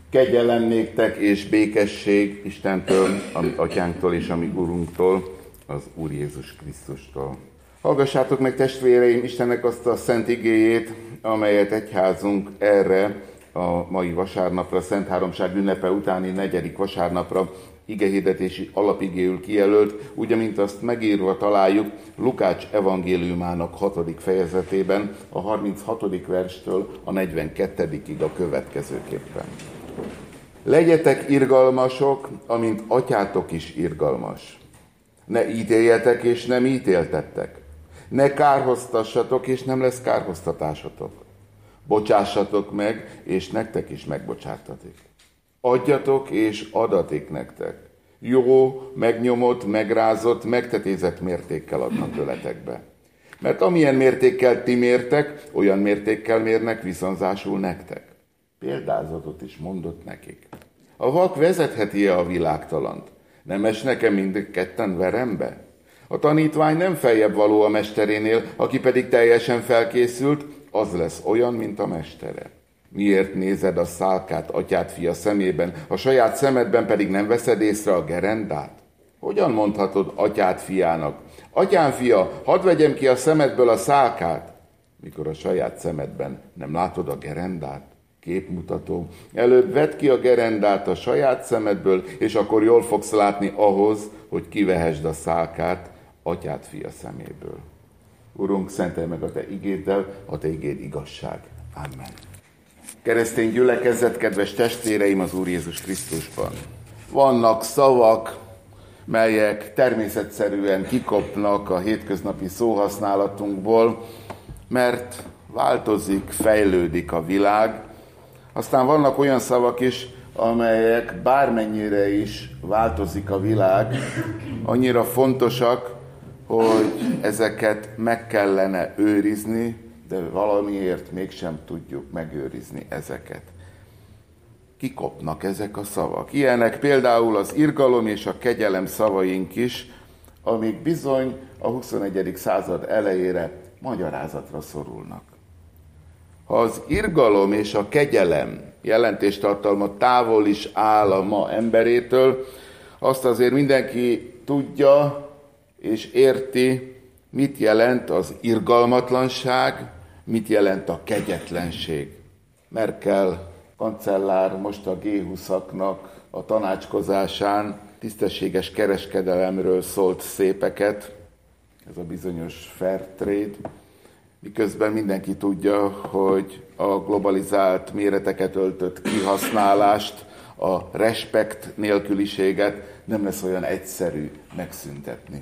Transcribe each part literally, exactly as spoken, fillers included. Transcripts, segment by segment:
Kegyelem néktek és békesség Istentől, ami atyánktól és ami Urunktól, az Úr Jézus Krisztustól. Hallgassátok meg, testvéreim, Istennek azt a szent igéjét, amelyet egyházunk erre a mai vasárnapra, Szent Háromság ünnepe utáni negyedik vasárnapra igehirdetési alapigéül kijelölt, úgy, amint azt megírva találjuk Lukács evangéliumának hatodik fejezetében, a harminchatodik verstől a negyvenkettedikig a következőképpen. Legyetek irgalmasok, amint atyátok is irgalmas. Ne ítéljetek, és nem ítéltettek. Ne kárhoztassatok, és nem lesz kárhoztatásotok. Bocsássatok meg, és nektek is megbocsátatik. Adjatok, és adatik nektek. Jó, megnyomott, megrázott, megtetézett mértékkel adnak tőletekbe. Mert amilyen mértékkel ti mértek, olyan mértékkel mérnek viszonzásul nektek. Példázatot is mondott nekik. A vak vezetheti-e a világtalant? Nem esnek-e mindketten verembe? A tanítvány nem feljebb való a mesterénél, aki pedig teljesen felkészült, az lesz olyan, mint a mestere. Miért nézed a szálkát atyád fia szemében, a saját szemedben pedig nem veszed észre a gerendát? Hogyan mondhatod atyád fiának? Atyám fia, hadd vegyem ki a szemedből a szálkát, mikor a saját szemedben nem látod a gerendát? Képmutató. Előbb vedd ki a gerendát a saját szemedből, és akkor jól fogsz látni ahhoz, hogy kivehesd a szálkát atyád fia szeméből. Urunk, szentelj meg a te igéddel, a te igéd igazság. Amen. Keresztény gyülekezet, kedves testvéreim az Úr Jézus Krisztusban. Vannak szavak, melyek természetszerűen kikopnak a hétköznapi szóhasználatunkból, mert változik, fejlődik a világ. Aztán vannak olyan szavak is, amelyek bármennyire is változik a világ, annyira fontosak, hogy ezeket meg kellene őrizni, de valamiért mégsem tudjuk megőrizni ezeket. Kikopnak ezek a szavak. Ilyenek például az irgalom és a kegyelem szavaink is, amik bizony a huszonegyedik század elejére magyarázatra szorulnak. Ha az irgalom és a kegyelem jelentéstartalma távol is áll a ma emberétől, azt azért mindenki tudja és érti, mit jelent az irgalmatlanság, mit jelent a kegyetlenség. Merkel kancellár most a gé húszaknak a tanácskozásán tisztességes kereskedelemről szólt szépeket, ez a bizonyos fair trade, miközben mindenki tudja, hogy a globalizált méreteket öltött kihasználást, a respekt nélküliséget nem lesz olyan egyszerű megszüntetni.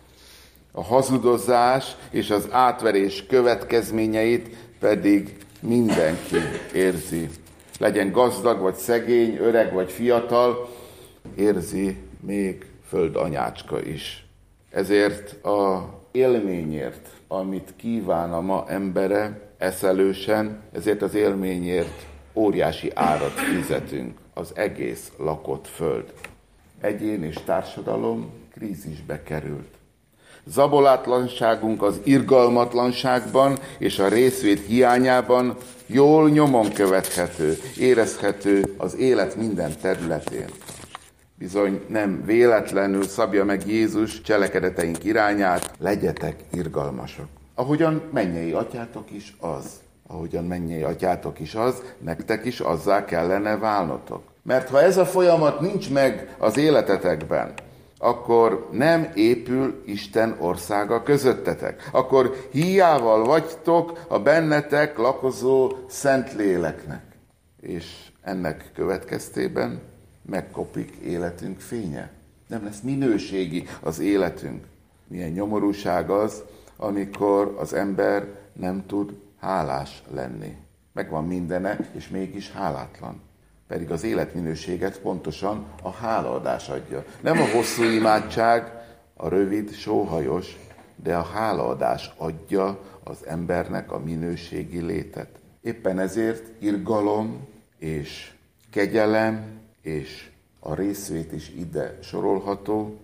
A hazudozás és az átverés következményeit pedig mindenki érzi. Legyen gazdag vagy szegény, öreg vagy fiatal, érzi még földanyácska is. Ezért a élményért, amit kíván a ma embere eszelősen, ezért az élményért óriási árat fizetünk, az egész lakott föld. Egyén és társadalom krízisbe került. Zabolátlanságunk az irgalmatlanságban és a részvét hiányában jól nyomon követhető, érezhető az élet minden területén. Bizony nem véletlenül szabja meg Jézus cselekedeteink irányát, legyetek irgalmasok. Ahogyan mennyei atyátok is az. Ahogyan mennyei atyátok is az, nektek is azzá kellene válnotok. Mert ha ez a folyamat nincs meg az életetekben, akkor nem épül Isten országa közöttetek. Akkor hiával vagytok a bennetek lakozó Szentléleknek. És ennek következtében megkopik életünk fénye. Nem lesz minőségi az életünk. Milyen nyomorúság az, amikor az ember nem tud hálás lenni. Megvan mindene, és mégis hálátlan. Pedig az életminőséget pontosan a hálaadás adja. Nem a hosszú imádság, a rövid, sóhajos, de a hálaadás adja az embernek a minőségi létet. Éppen ezért irgalom és kegyelem és a részvét is ide sorolható.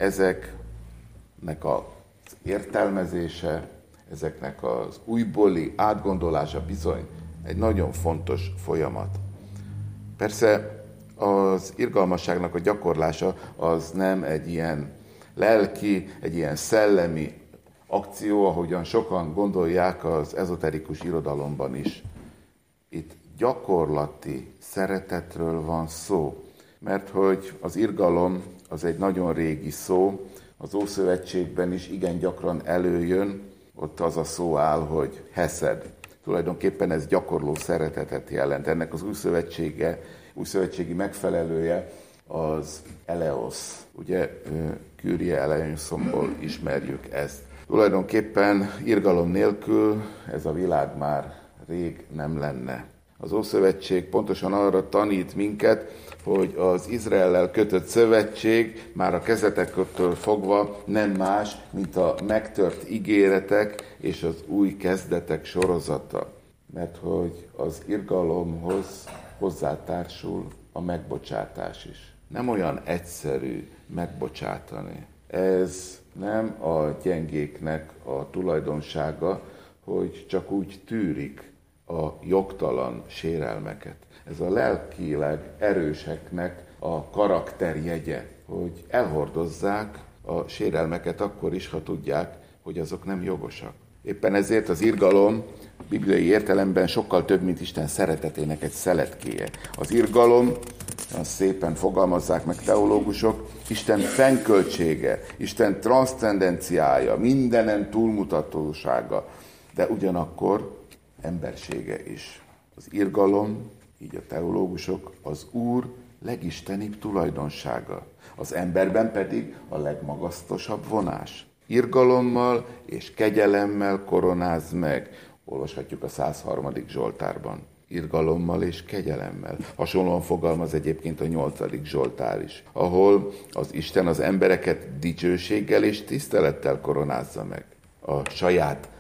Ezeknek az értelmezése, ezeknek az újbóli átgondolása bizony egy nagyon fontos folyamat. Persze az irgalmasságnak a gyakorlása az nem egy ilyen lelki, egy ilyen szellemi akció, ahogyan sokan gondolják az ezoterikus irodalomban is. Itt gyakorlati szeretetről van szó, mert hogy az irgalom az egy nagyon régi szó, az Ószövetségben is igen gyakran előjön, ott az a szó áll, hogy heszed. Tulajdonképpen ez gyakorló szeretetet jelent. Ennek az újszövetsége, újszövetségi megfelelője az eleosz. Ugye Kyrie eleonszomból ismerjük ezt. Tulajdonképpen irgalom nélkül ez a világ már rég nem lenne. Az Ószövetség pontosan arra tanít minket, hogy az Izraellel kötött szövetség már a kezdetektől fogva nem más, mint a megtört ígéretek és az új kezdetek sorozata. Mert hogy az irgalomhoz hozzátársul a megbocsátás is. Nem olyan egyszerű megbocsátani. Ez nem a gyengéknek a tulajdonsága, hogy csak úgy tűrik a jogtalan sérelmeket. Ez a lelkileg erőseknek a karakterjegye, hogy elhordozzák a sérelmeket akkor is, ha tudják, hogy azok nem jogosak. Éppen ezért az irgalom bibliai értelemben sokkal több, mint Isten szeretetének egy szeletkéje. Az irgalom, olyan szépen fogalmazzák meg teológusok, Isten fennköltsége, Isten transzcendenciája, mindenen túlmutatósága, de ugyanakkor embersége is. Az irgalom, így a teológusok, az Úr legistenibb tulajdonsága, az emberben pedig a legmagasztosabb vonás. Irgalommal és kegyelemmel koronáz meg, olvashatjuk a száz harmadik Zsoltárban. Irgalommal és kegyelemmel. Hasonlóan fogalmaz egyébként a nyolcadik Zsoltár is, ahol az Isten az embereket dicsőséggel és tisztelettel koronázza meg. A saját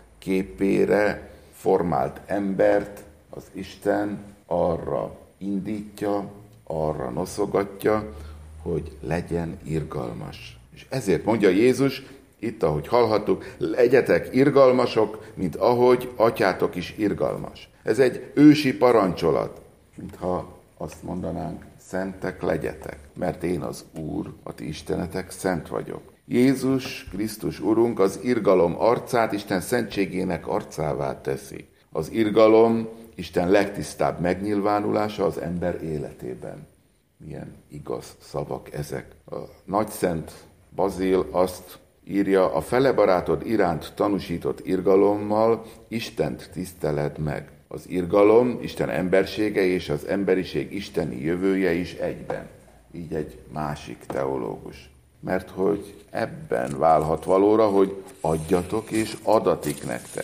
képére formált embert az Isten arra indítja, arra noszogatja, hogy legyen irgalmas. És ezért mondja Jézus, itt, ahogy hallhattuk, legyetek irgalmasok, mint ahogy atyátok is irgalmas. Ez egy ősi parancsolat, mintha azt mondanánk, szentek legyetek, mert én az Úr, a ti istenetek szent vagyok. Jézus Krisztus Urunk az irgalom arcát Isten szentségének arcává teszi. Az irgalom Isten legtisztább megnyilvánulása az ember életében. Milyen igaz szavak ezek. A nagyszent Bazil azt írja, a fele barátod iránt tanúsított irgalommal Istent tiszteled meg. Az irgalom Isten embersége és az emberiség isteni jövője is egyben. Így egy másik teológus. Mert hogy ebben válhat valóra, hogy adjatok és adatik nektek.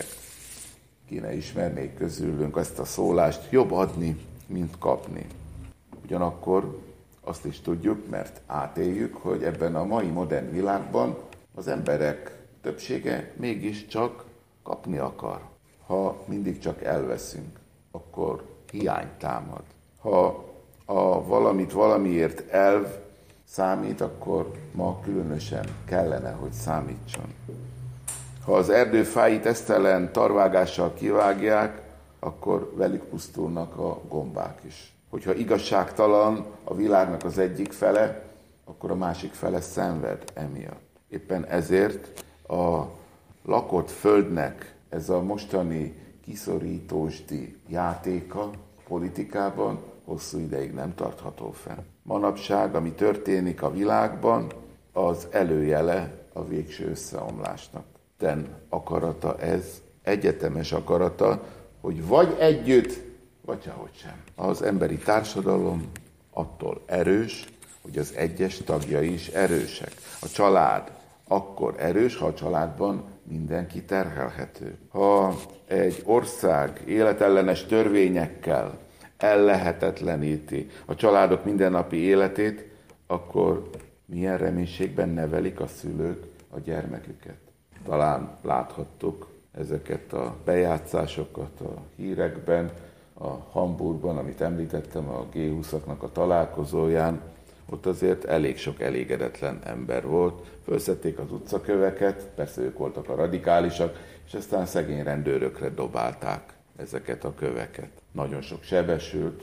Kéne ismernék közülünk ezt a szólást, jobb adni, mint kapni. Ugyanakkor azt is tudjuk, mert átéljük, hogy ebben a mai modern világban az emberek többsége mégiscsak kapni akar. Ha mindig csak elveszünk, akkor hiány támad. Ha a valamit valamiért elv számít, akkor ma különösen kellene, hogy számítson. Ha az erdőfáit esztelen tarvágással kivágják, akkor velük pusztulnak a gombák is. Hogyha igazságtalan a világnak az egyik fele, akkor a másik fele szenved emiatt. Éppen ezért a lakott földnek ez a mostani kiszorítósdi játéka politikában hosszú ideig nem tartható fenn. Manapság, ami történik a világban, az előjele a végső összeomlásnak. Isten akarata ez, egyetemes akarata, hogy vagy együtt, vagy ahogy sem. Az emberi társadalom attól erős, hogy az egyes tagjai is erősek. A család akkor erős, ha a családban mindenki terhelhető. Ha egy ország életellenes törvényekkel ellehetetleníti a családok mindennapi életét, akkor milyen reménységben nevelik a szülők a gyermeküket. Talán láthattuk ezeket a bejátszásokat a hírekben, a Hamburgban, amit említettem, a gé húszaknak a találkozóján. Ott azért elég sok elégedetlen ember volt. Fölszedték az utcaköveket, persze ők voltak a radikálisak, és aztán szegény rendőrökre dobálták ezeket a köveket. Nagyon sok sebesült,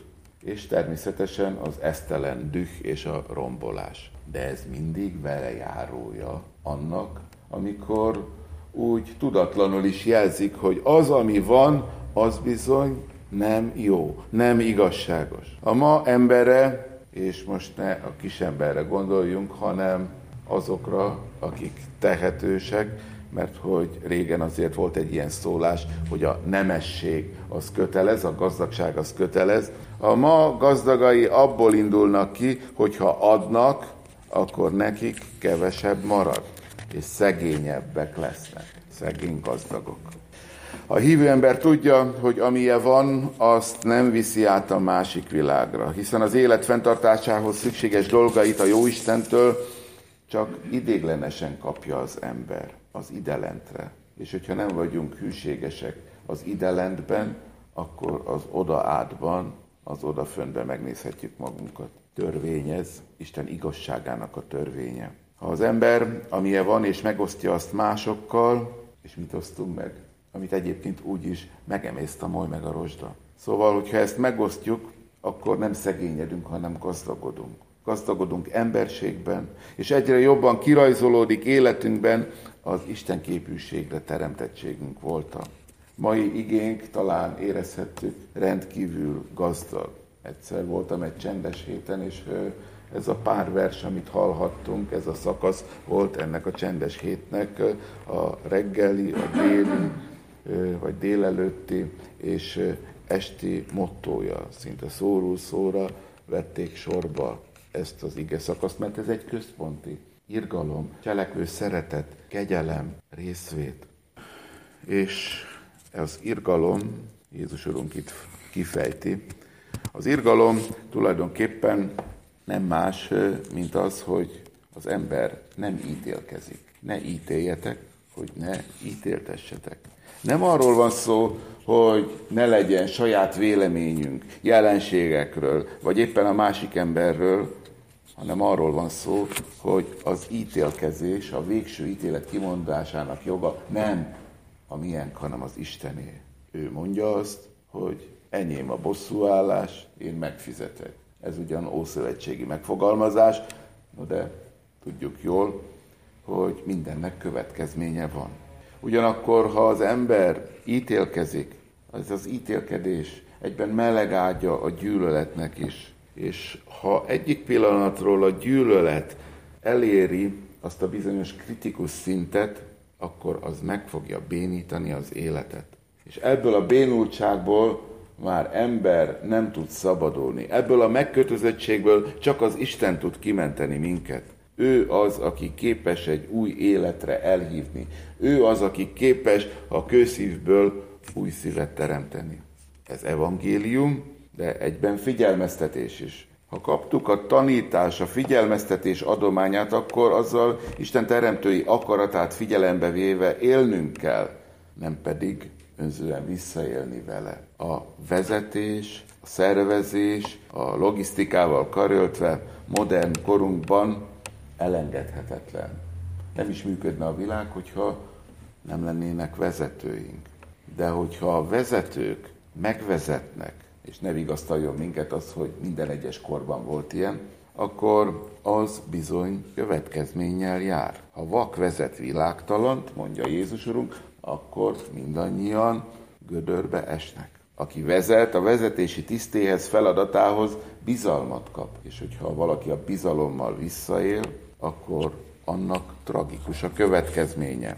és természetesen az esztelen düh és a rombolás. De ez mindig velejárója annak, amikor úgy tudatlanul is jelzik, hogy az, ami van, az bizony nem jó, nem igazságos. A ma embere, és most ne a kisemberre gondoljunk, hanem azokra, akik tehetősek, mert hogy régen azért volt egy ilyen szólás, hogy a nemesség az kötelez, a gazdagság az kötelez. A ma gazdagai abból indulnak ki, hogyha adnak, akkor nekik kevesebb marad, és szegényebbek lesznek, szegény gazdagok. A hívő ember tudja, hogy amilyen van, azt nem viszi át a másik világra, hiszen az élet fenntartásához szükséges dolgait a Jóistentől csak idéglenesen kapja az ember, az idelentre. És hogyha nem vagyunk hűségesek az idelentben, akkor az odaátban, az odaföntben megnézhetjük magunkat. Törvényez, Isten igazságának a törvénye. Ha az ember, amilyen van, és megosztja azt másokkal, és mit osztunk meg? Amit egyébként úgy is megemészt a moly meg a rozsda. Szóval, hogyha ezt megosztjuk, akkor nem szegényedünk, hanem gazdagodunk. Gazdagodunk emberségben, és egyre jobban kirajzolódik életünkben az Isten képűségre teremtettségünk volta. Mai igénk talán érezhettük rendkívül gazdag. Egyszer voltam egy csendes héten, és ez a pár vers, amit hallhattunk, ez a szakasz volt ennek a csendes hétnek a reggeli, a déli, vagy délelőtti és esti mottója. Szinte szóról szóra vették sorba ezt az ige szakaszt, mert ez egy központi irgalom, cselekvő szeretet, kegyelem, részvét. És az irgalom, Jézus Urunk itt kifejti, az irgalom tulajdonképpen nem más, mint az, hogy az ember nem ítélkezik. Ne ítéljetek, hogy ne ítéltessetek. Nem arról van szó, hogy ne legyen saját véleményünk jelenségekről, vagy éppen a másik emberről, hanem arról van szó, hogy az ítélkezés, a végső ítélet kimondásának joga nem a miénk, hanem az Istené. Ő mondja azt, hogy enyém a bosszúállás, én megfizetek. Ez ugyan ószövetségi megfogalmazás, de tudjuk jól, hogy mindennek következménye van. Ugyanakkor, ha az ember ítélkezik, az az ítélkedés egyben meleg ágya a gyűlöletnek is. És ha egyik pillanatról a gyűlölet eléri azt a bizonyos kritikus szintet, akkor az meg fogja bénítani az életet. És ebből a bénultságból már ember nem tud szabadulni. Ebből a megkötözöttségből csak az Isten tud kimenteni minket. Ő az, aki képes egy új életre elhívni. Ő az, aki képes a kőszívből új szívet teremteni. Ez evangélium, de egyben figyelmeztetés is. Ha kaptuk a tanítás, a figyelmeztetés adományát, akkor azzal Isten teremtői akaratát figyelembe véve élnünk kell, nem pedig önzően visszaélni vele. A vezetés, a szervezés, a logisztikával karöltve modern korunkban elengedhetetlen. Nem is működne a világ, hogyha nem lennének vezetőink. De hogyha a vezetők megvezetnek, és ne vigasztaljon minket az, hogy minden egyes korban volt ilyen, akkor az bizony következménnyel jár. Ha vak vezet világtalant, mondja Jézus Urunk, akkor mindannyian gödörbe esnek. Aki vezet, a vezetési tisztéhez, feladatához bizalmat kap. És hogyha valaki a bizalommal visszaél, akkor annak tragikus a következménye.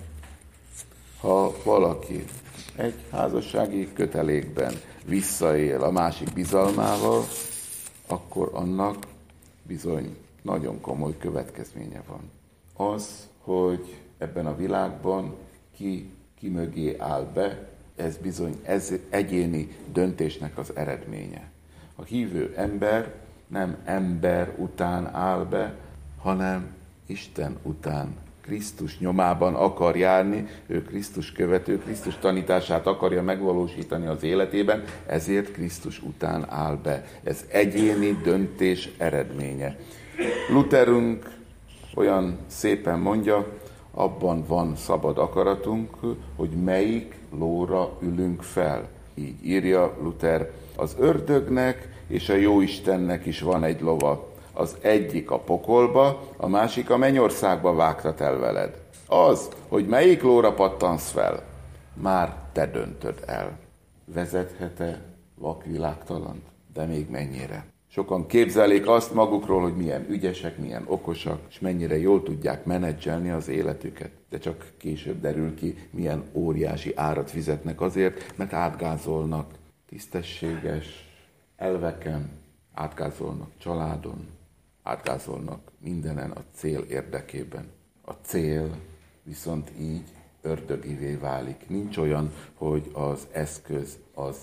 Ha valaki egy házassági kötelékben visszaél a másik bizalmával, akkor annak bizony nagyon komoly következménye van. Az, hogy ebben a világban ki, ki mögé áll be, ez bizony ez egyéni döntésnek az eredménye. A hívő ember nem ember után áll be, hanem Isten után, Krisztus nyomában akar járni, ő Krisztus követő, Krisztus tanítását akarja megvalósítani az életében, ezért Krisztus után áll be. Ez egyéni döntés eredménye. Lutherünk olyan szépen mondja, abban van szabad akaratunk, hogy melyik lóra ülünk fel. Így írja Luther, az ördögnek és a Jóistennek is van egy lova. Az egyik a pokolba, a másik a mennyországba vágtat el veled. Az, hogy melyik lóra pattansz fel, már te döntöd el. Vezethet-e vakvilágtalant? De még mennyire? Sokan képzelik azt magukról, hogy milyen ügyesek, milyen okosak, és mennyire jól tudják menedzselni az életüket. De csak később derül ki, milyen óriási árat fizetnek azért, mert átgázolnak tisztességes elveken, átgázolnak családon, átgázolnak mindenen a cél érdekében. A cél viszont így ördögivé válik. Nincs olyan, hogy az eszköz az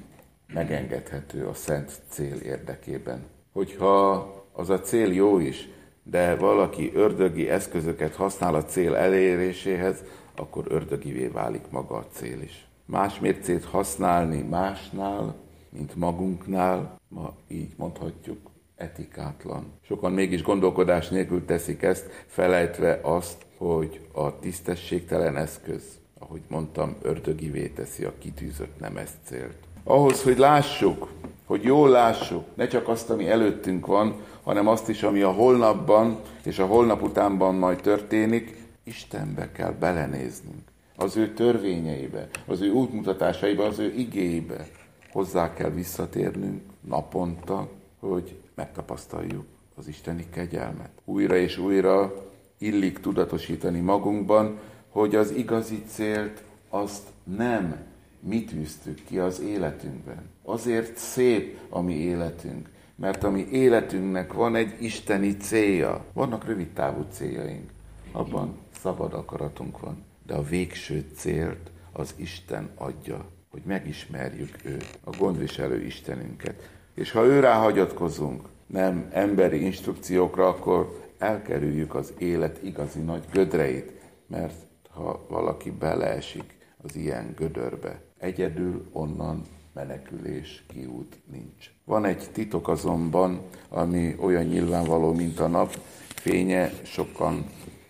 megengedhető a szent cél érdekében. Hogyha az a cél jó is, de valaki ördögi eszközöket használ a cél eléréséhez, akkor ördögivé válik maga a cél is. Más mércét használni másnál, mint magunknál, ma így mondhatjuk, etikátlan. Sokan mégis gondolkodás nélkül teszik ezt, felejtve azt, hogy a tisztességtelen eszköz, ahogy mondtam, ördögivé teszi a kitűzött nemes célt. Ahhoz, hogy lássuk, hogy jól lássuk, ne csak azt, ami előttünk van, hanem azt is, ami a holnapban és a holnap utánban majd történik, Istenbe kell belenéznünk. Az ő törvényeibe, az ő útmutatásaiba, az ő igéibe. Hozzá kell visszatérnünk naponta, hogy megtapasztaljuk az isteni kegyelmet. Újra és újra illik tudatosítani magunkban, hogy az igazi célt azt nem mi tűztük ki az életünkben. Azért szép a mi életünk, mert a mi életünknek van egy isteni célja. Vannak rövid távú céljaink, abban szabad akaratunk van, de a végső célt az Isten adja, hogy megismerjük őt, a gondviselő Istenünket. És ha őrá hagyatkozunk, nem emberi instrukciókra, akkor elkerüljük az élet igazi nagy gödreit, mert ha valaki beleesik az ilyen gödörbe, egyedül onnan menekülés, kiút nincs. Van egy titok azonban, ami olyan nyilvánvaló, mint a nap fénye, sokan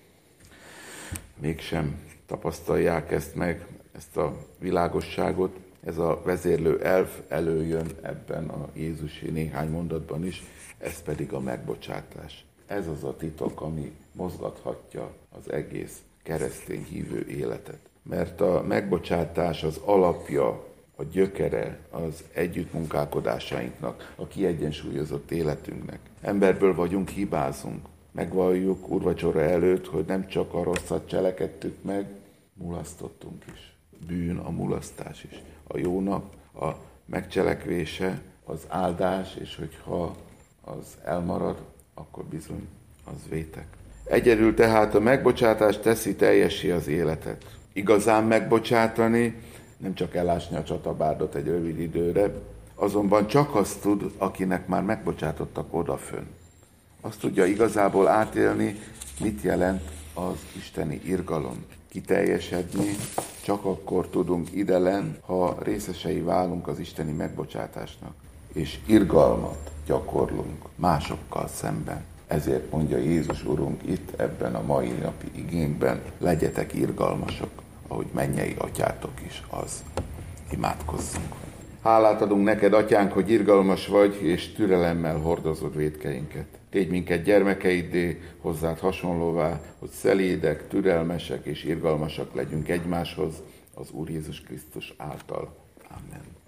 mégsem tapasztalják ezt meg, ezt a világosságot. Ez a vezérlő elv előjön ebben a Jézusi néhány mondatban is, ez pedig a megbocsátás. Ez az a titok, ami mozgathatja az egész keresztény hívő életet. Mert a megbocsátás az alapja, a gyökere az együttmunkálkodásainknak, a kiegyensúlyozott életünknek. Emberből vagyunk, hibázunk. Megvalljuk úrvacsora előtt, hogy nem csak a rosszat cselekedtük meg, mulasztottunk is. Bűn a mulasztás is. A jónak a megcselekvése, az áldás, és hogyha az elmarad, akkor bizony az vétek. Egyedül tehát a megbocsátás teszi teljessé az életet. Igazán megbocsátani, nem csak elásni a csatabárdot egy rövid időre, azonban csak azt tud, akinek már megbocsátottak odafönn. Azt tudja igazából átélni, mit jelent az isteni irgalom. Kiteljesedni csak akkor tudunk ide lenn, ha részesei válunk az isteni megbocsátásnak, és irgalmat gyakorlunk másokkal szemben. Ezért mondja Jézus Urunk itt ebben a mai napi igénkben, legyetek irgalmasok, ahogy mennyei atyátok is az. Imádkozzunk. Hálát adunk neked, atyánk, hogy irgalmas vagy, és türelemmel hordozod vétkeinket. Tégy minket gyermekeiddé, hozzád hasonlóvá, hogy szelédek, türelmesek és irgalmasak legyünk egymáshoz az Úr Jézus Krisztus által. Amen.